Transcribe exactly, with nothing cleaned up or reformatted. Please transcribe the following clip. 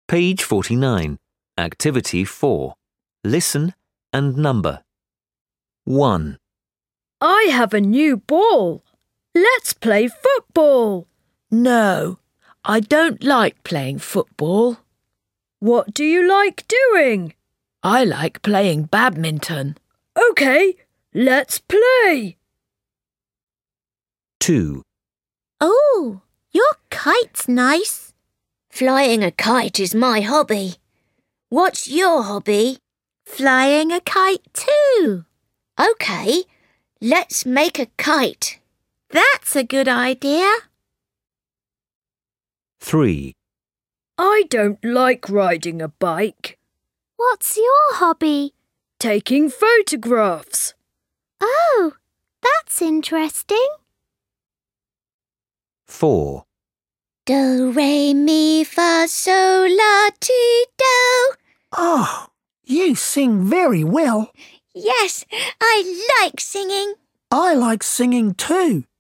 Page forty-nine. Activity four. Listen and number. one. I have a new ball. Let's play football. No, I don't like playing football. What do you like doing? I like playing badminton. OK, let's play. two. Oh, your kite's nice. Flying a kite is my hobby. What's your hobby? Flying a kite too. OK, let's make a kite. That's a good idea. three. I don't like riding a bike. What's your hobby? Taking photographs. Oh, that's interesting. four. Do, re, mi, fa, sol, la, ti, do. Oh, you sing very well. Yes, I like singing. I like singing too.